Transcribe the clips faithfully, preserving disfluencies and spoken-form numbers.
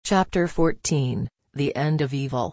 Chapter fourteen, The End of Evil.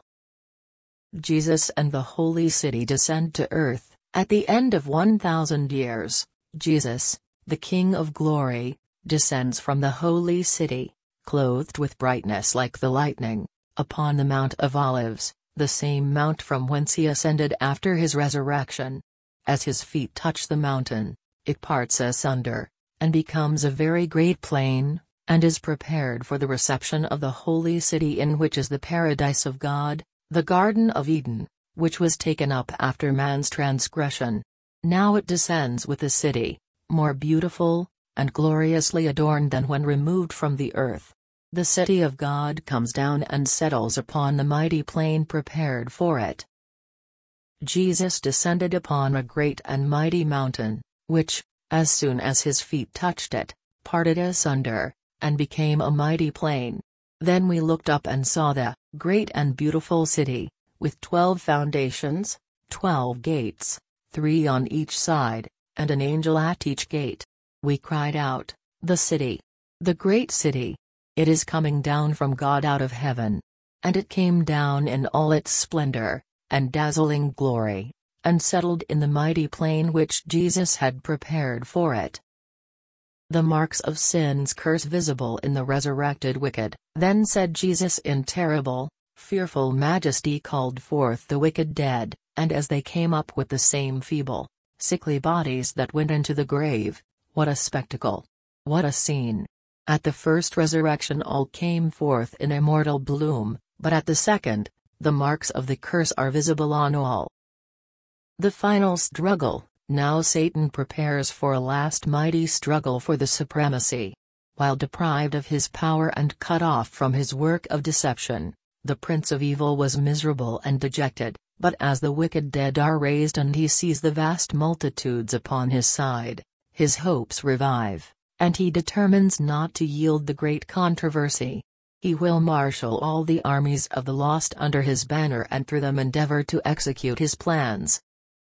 Jesus and the Holy City descend to earth. At the end of one thousand years, Jesus, the King of Glory, descends from the Holy City, clothed with brightness like the lightning, upon the Mount of Olives, the same mount from whence he ascended after his resurrection. As his feet touch the mountain, it parts asunder, and becomes a very great plain, and is prepared for the reception of the Holy City, in which is the paradise of God, the Garden of Eden, which was taken up after man's transgression. Now it descends with the city, more beautiful, and gloriously adorned than when removed from the earth. The city of God comes down and settles upon the mighty plain prepared for it. Jesus descended upon a great and mighty mountain, which, as soon as his feet touched it, parted asunder, and became a mighty plain. Then we looked up and saw the great and beautiful city, with twelve foundations, twelve gates, three on each side, and an angel at each gate. We cried out, "The city! The great city! It is coming down from God out of heaven." And it came down in all its splendor, and dazzling glory, and settled in the mighty plain which Jesus had prepared for it. The marks of sin's curse visible in the resurrected wicked. Then said Jesus in terrible, fearful majesty, called forth the wicked dead, and as they came up with the same feeble, sickly bodies that went into the grave, what a spectacle! What a scene! At the first resurrection all came forth in immortal bloom, but at the second, the marks of the curse are visible on all. The final struggle. Now Satan prepares for a last mighty struggle for the supremacy. While deprived of his power and cut off from his work of deception, the prince of evil was miserable and dejected, but as the wicked dead are raised and he sees the vast multitudes upon his side, his hopes revive, and he determines not to yield the great controversy. He will marshal all the armies of the lost under his banner and through them endeavor to execute his plans.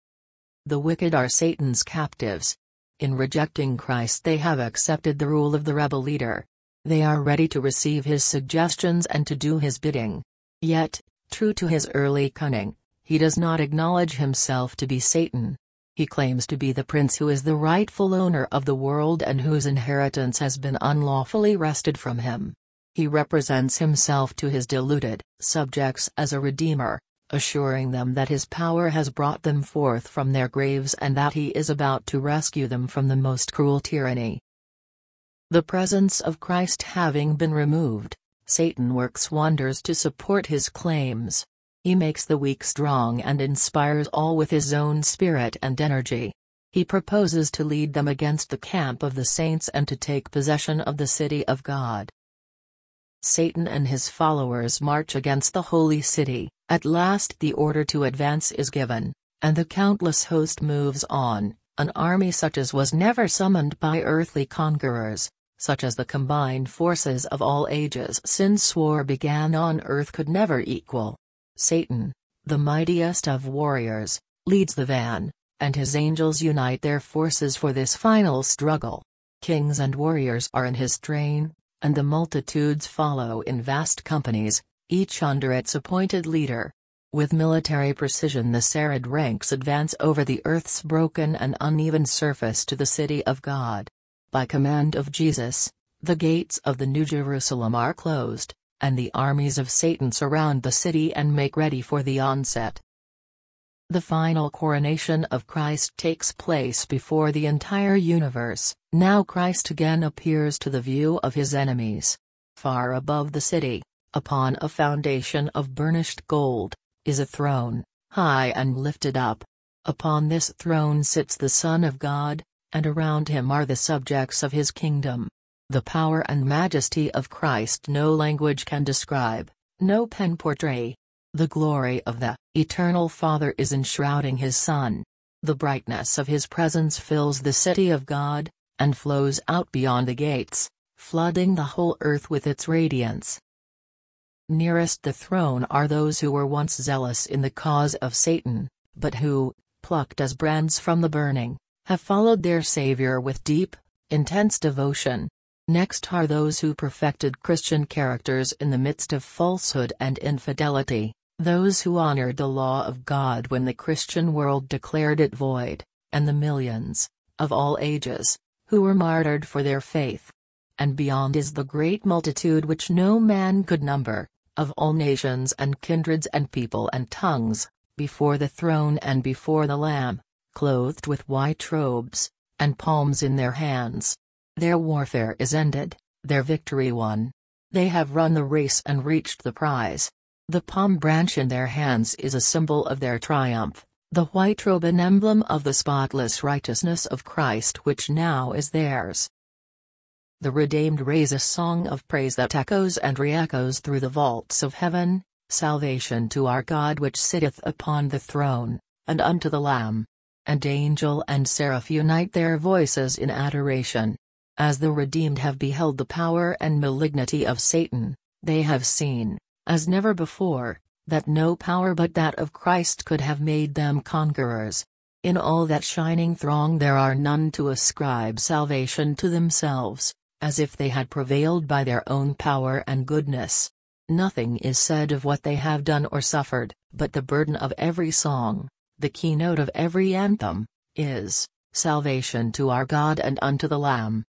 The wicked are Satan's captives. In rejecting Christ they have accepted the rule of the rebel leader. They are ready to receive his suggestions and to do his bidding. Yet, true to his early cunning, he does not acknowledge himself to be Satan. He claims to be the prince who is the rightful owner of the world and whose inheritance has been unlawfully wrested from him. He represents himself to his deluded subjects as a redeemer, assuring them that his power has brought them forth from their graves and that he is about to rescue them from the most cruel tyranny. The presence of Christ having been removed, Satan works wonders to support his claims. He makes the weak strong and inspires all with his own spirit and energy. He proposes to lead them against the camp of the saints and to take possession of the city of God. Satan and his followers march against the holy city. At last the order to advance is given, and the countless host moves on, an army such as was never summoned by earthly conquerors, such as the combined forces of all ages since war began on earth could never equal. Satan, the mightiest of warriors, leads the van, and his angels unite their forces for this final struggle. Kings and warriors are in his train, and the multitudes follow in vast companies, each under its appointed leader. With military precision the serried ranks advance over the earth's broken and uneven surface to the city of God. By command of Jesus, the gates of the New Jerusalem are closed, and the armies of Satan surround the city and make ready for the onset. The final coronation of Christ takes place before the entire universe. Now Christ again appears to the view of his enemies. Far above the city, upon a foundation of burnished gold, is a throne, high and lifted up. Upon this throne sits the Son of God, and around him are the subjects of his kingdom. The power and majesty of Christ no language can describe, no pen portray. The glory of the eternal Father is enshrouding his Son. The brightness of his presence fills the city of God, and flows out beyond the gates, flooding the whole earth with its radiance. Nearest the throne are those who were once zealous in the cause of Satan, but who, plucked as brands from the burning, have followed their Savior with deep, intense devotion. Next are those who perfected Christian characters in the midst of falsehood and infidelity, those who honored the law of God when the Christian world declared it void, and the millions, of all ages, who were martyred for their faith. And beyond is the great multitude which no man could number, of all nations and kindreds and people and tongues, before the throne and before the Lamb, clothed with white robes, and palms in their hands. Their warfare is ended, their victory won. They have run the race and reached the prize. The palm branch in their hands is a symbol of their triumph, the white robe an emblem of the spotless righteousness of Christ which now is theirs. The redeemed raise a song of praise that echoes and re-echoes through the vaults of heaven, salvation to our God which sitteth upon the throne, and unto the Lamb. And angel and seraph unite their voices in adoration. As the redeemed have beheld the power and malignity of Satan, they have seen, as never before, that no power but that of Christ could have made them conquerors. In all that shining throng there are none to ascribe salvation to themselves, as if they had prevailed by their own power and goodness. Nothing is said of what they have done or suffered, but the burden of every song, the keynote of every anthem, is, salvation to our God and unto the Lamb.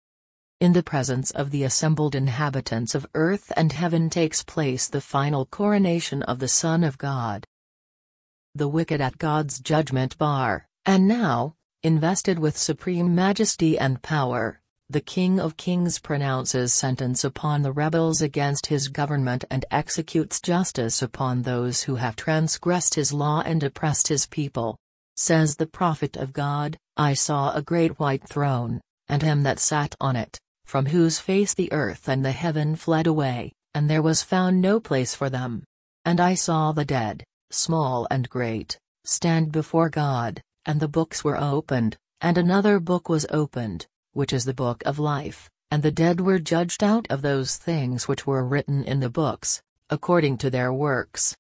In the presence of the assembled inhabitants of earth and heaven takes place the final coronation of the Son of God. The wicked at God's judgment bar, and now, invested with supreme majesty and power, the King of Kings pronounces sentence upon the rebels against his government and executes justice upon those who have transgressed his law and oppressed his people. Says the prophet of God, I saw a great white throne, and him that sat on it, from whose face the earth and the heaven fled away, and there was found no place for them. And I saw the dead, small and great, stand before God, and the books were opened, and another book was opened, which is the book of life, and the dead were judged out of those things which were written in the books, according to their works.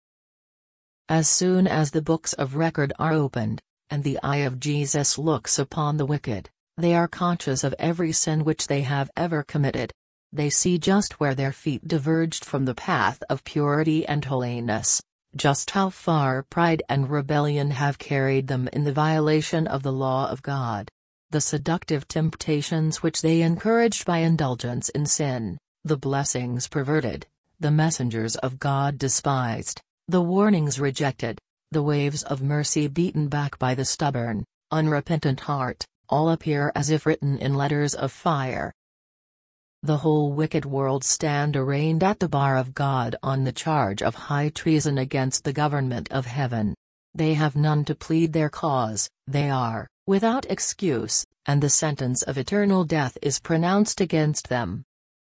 As soon as the books of record are opened, and the eye of Jesus looks upon the wicked, they are conscious of every sin which they have ever committed. They see just where their feet diverged from the path of purity and holiness, just how far pride and rebellion have carried them in the violation of the law of God. The seductive temptations which they encouraged by indulgence in sin, the blessings perverted, the messengers of God despised, the warnings rejected, the waves of mercy beaten back by the stubborn, unrepentant heart, all appear as if written in letters of fire. The whole wicked world stand arraigned at the bar of God on the charge of high treason against the government of heaven. They have none to plead their cause, they are without excuse, and the sentence of eternal death is pronounced against them.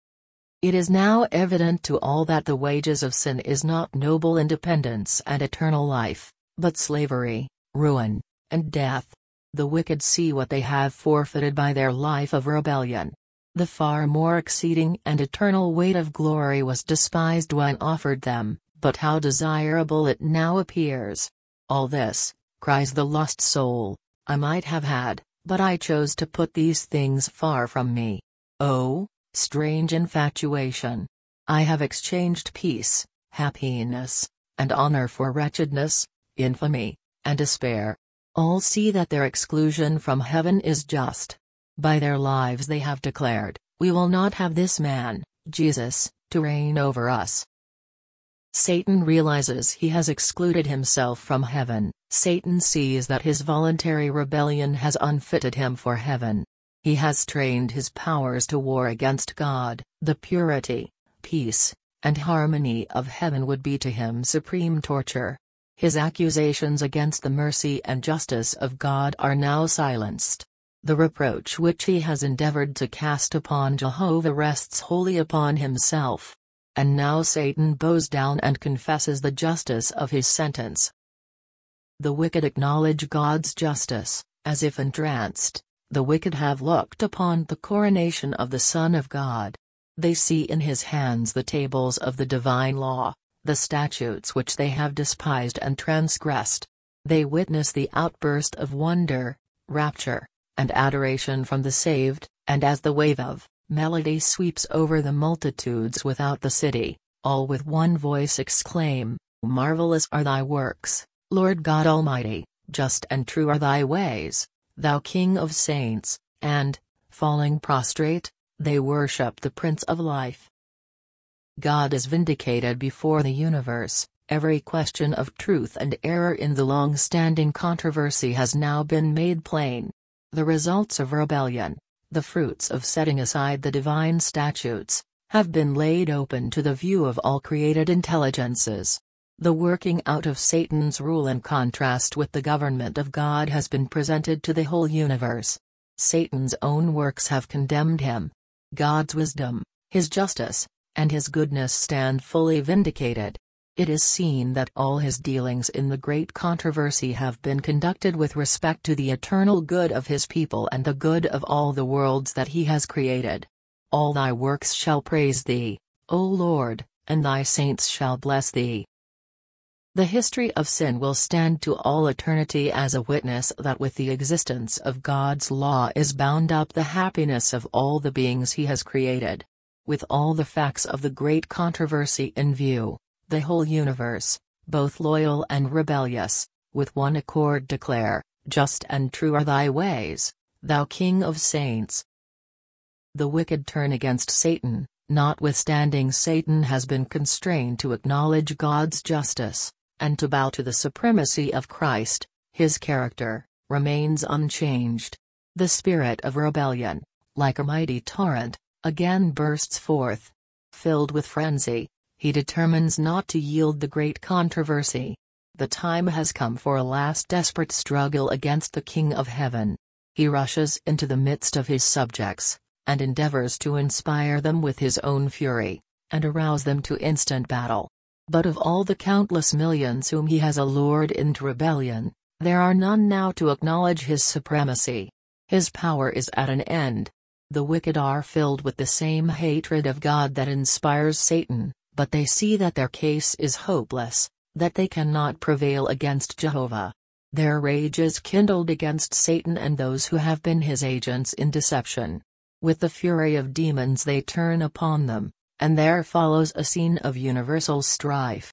It is now evident to all that the wages of sin is not noble independence and eternal life, but slavery, ruin, and death. The wicked see what they have forfeited by their life of rebellion. The far more exceeding and eternal weight of glory was despised when offered them, but how desirable it now appears. All this, cries the lost soul, I might have had, but I chose to put these things far from me. Oh, strange infatuation! I have exchanged peace, happiness, and honor for wretchedness, infamy, and despair. All see that their exclusion from heaven is just. By their lives they have declared, we will not have this man, Jesus, to reign over us. Satan realizes he has excluded himself from heaven. Satan sees that his voluntary rebellion has unfitted him for heaven. He has trained his powers to war against God. The purity, peace, and harmony of heaven would be to him supreme torture. His accusations against the mercy and justice of God are now silenced. The reproach which he has endeavored to cast upon Jehovah rests wholly upon himself. And now Satan bows down and confesses the justice of his sentence. The wicked acknowledge God's justice, as if entranced. The wicked have looked upon the coronation of the Son of God. They see in his hands the tables of the divine law, the statutes which they have despised and transgressed. They witness the outburst of wonder, rapture, and adoration from the saved, and as the wave of Melody sweeps over the multitudes without the city, all with one voice exclaim, "Marvelous are thy works, Lord God Almighty, just and true are thy ways, thou King of saints," and, falling prostrate, they worship the Prince of Life. God is vindicated before the universe. Every question of truth and error in the long-standing controversy has now been made plain. The results of rebellion, the fruits of setting aside the divine statutes, have been laid open to the view of all created intelligences. The working out of Satan's rule in contrast with the government of God has been presented to the whole universe. Satan's own works have condemned him. God's wisdom, his justice, and his goodness stand fully vindicated. It is seen that all his dealings in the great controversy have been conducted with respect to the eternal good of his people and the good of all the worlds that he has created. All thy works shall praise thee, O Lord, and thy saints shall bless thee. The history of sin will stand to all eternity as a witness that with the existence of God's law is bound up the happiness of all the beings he has created. With all the facts of the great controversy in view, the whole universe, both loyal and rebellious, with one accord declare, "Just and true are thy ways, thou King of saints." The wicked turn against Satan, notwithstanding Satan has been constrained to acknowledge God's justice, and to bow to the supremacy of Christ. His character remains unchanged. The spirit of rebellion, like a mighty torrent, again bursts forth. Filled with frenzy, he determines not to yield the great controversy. The time has come for a last desperate struggle against the King of Heaven. He rushes into the midst of his subjects, and endeavors to inspire them with his own fury, and arouse them to instant battle. But of all the countless millions whom he has allured into rebellion, there are none now to acknowledge his supremacy. His power is at an end. The wicked are filled with the same hatred of God that inspires Satan, but they see that their case is hopeless, that they cannot prevail against Jehovah. Their rage is kindled against Satan and those who have been his agents in deception. With the fury of demons they turn upon them, and there follows a scene of universal strife.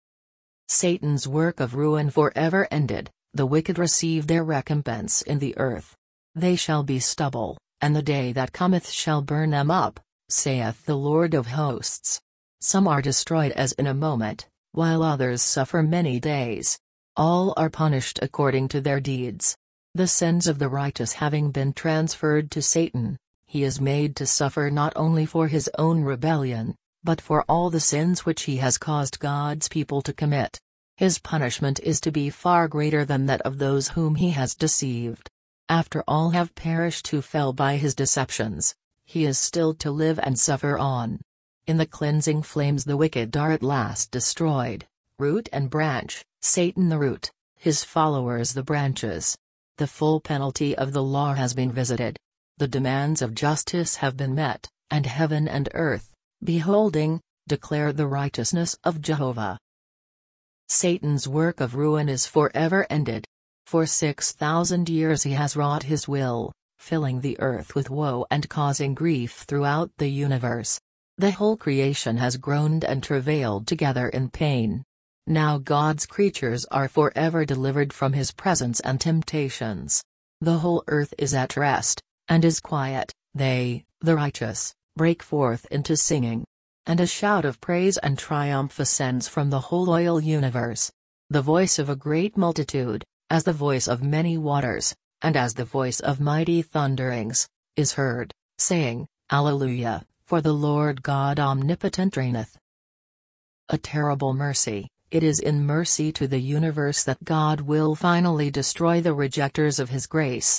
Satan's work of ruin forever ended, the wicked receive their recompense in the earth. They shall be stubble, and the day that cometh shall burn them up, saith the Lord of hosts. Some are destroyed as in a moment, while others suffer many days. All are punished according to their deeds. The sins of the righteous having been transferred to Satan, he is made to suffer not only for his own rebellion, but for all the sins which he has caused God's people to commit. His punishment is to be far greater than that of those whom he has deceived. After all have perished who fell by his deceptions, he is still to live and suffer on. In the cleansing flames the wicked are at last destroyed, root and branch, Satan the root, his followers the branches. The full penalty of the law has been visited. The demands of justice have been met, and heaven and earth, beholding, declare the righteousness of Jehovah. Satan's work of ruin is forever ended. For six thousand years he has wrought his will, filling the earth with woe and causing grief throughout the universe. The whole creation has groaned and travailed together in pain. Now God's creatures are forever delivered from his presence and temptations. The whole earth is at rest, and is quiet. They, the righteous, break forth into singing. And a shout of praise and triumph ascends from the whole loyal universe. The voice of a great multitude, as the voice of many waters, and as the voice of mighty thunderings, is heard, saying, Alleluia, for the Lord God omnipotent reigneth. A terrible mercy, it is in mercy to the universe that God will finally destroy the rejectors of his grace.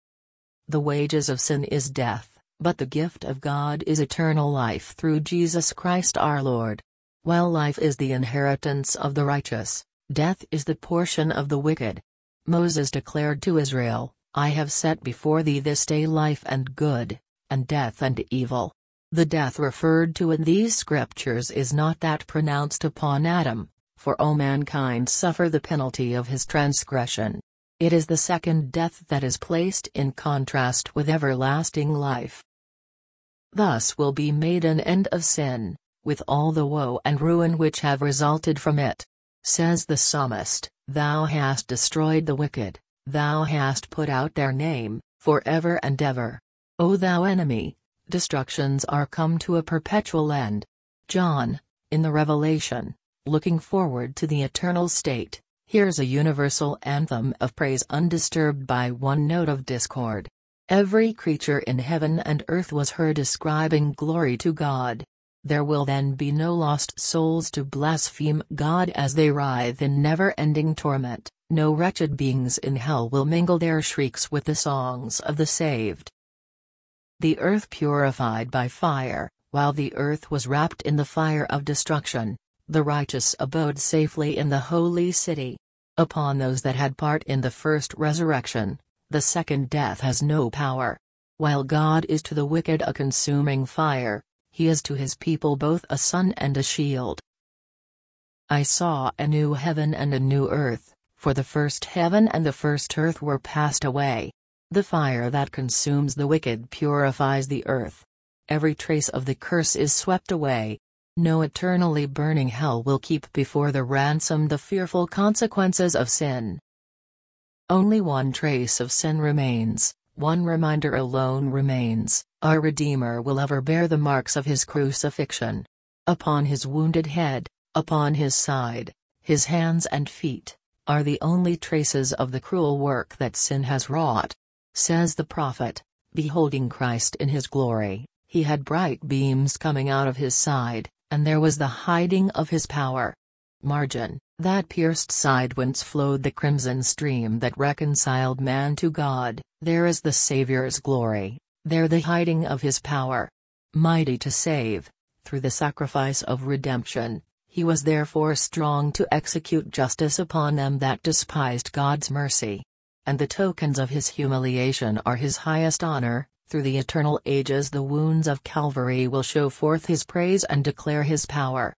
The wages of sin is death, but the gift of God is eternal life through Jesus Christ our Lord. While life is the inheritance of the righteous, death is the portion of the wicked. Moses declared to Israel, I have set before thee this day life and good, and death and evil. The death referred to in these scriptures is not that pronounced upon Adam, for all mankind suffer the penalty of his transgression. It is the second death that is placed in contrast with everlasting life. Thus will be made an end of sin, with all the woe and ruin which have resulted from it. Says the psalmist, Thou hast destroyed the wicked, Thou hast put out their name, for ever and ever. O thou enemy, destructions are come to a perpetual end. John, in the Revelation, looking forward to the eternal state, hears a universal anthem of praise undisturbed by one note of discord. Every creature in heaven and earth was heard ascribing glory to God. There will then be no lost souls to blaspheme God as they writhe in never-ending torment, no wretched beings in hell will mingle their shrieks with the songs of the saved. The earth purified by fire, while the earth was wrapped in the fire of destruction, the righteous abode safely in the holy city. Upon those that had part in the first resurrection, the second death has no power. While God is to the wicked a consuming fire, He is to His people both a sun and a shield. I saw a new heaven and a new earth, for the first heaven and the first earth were passed away. The fire that consumes the wicked purifies the earth. Every trace of the curse is swept away. No eternally burning hell will keep before the ransom the fearful consequences of sin. Only one trace of sin remains, one reminder alone remains, our Redeemer will ever bear the marks of His crucifixion. Upon His wounded head, upon His side, His hands and feet, are the only traces of the cruel work that sin has wrought. Says the prophet, beholding Christ in His glory, He had bright beams coming out of His side, and there was the hiding of His power. Margin, that pierced side whence flowed the crimson stream that reconciled man to God, there is the Saviour's glory, there the hiding of His power. Mighty to save, through the sacrifice of redemption, He was therefore strong to execute justice upon them that despised God's mercy. And the tokens of His humiliation are His highest honor. Through the eternal ages the wounds of Calvary will show forth His praise and declare His power.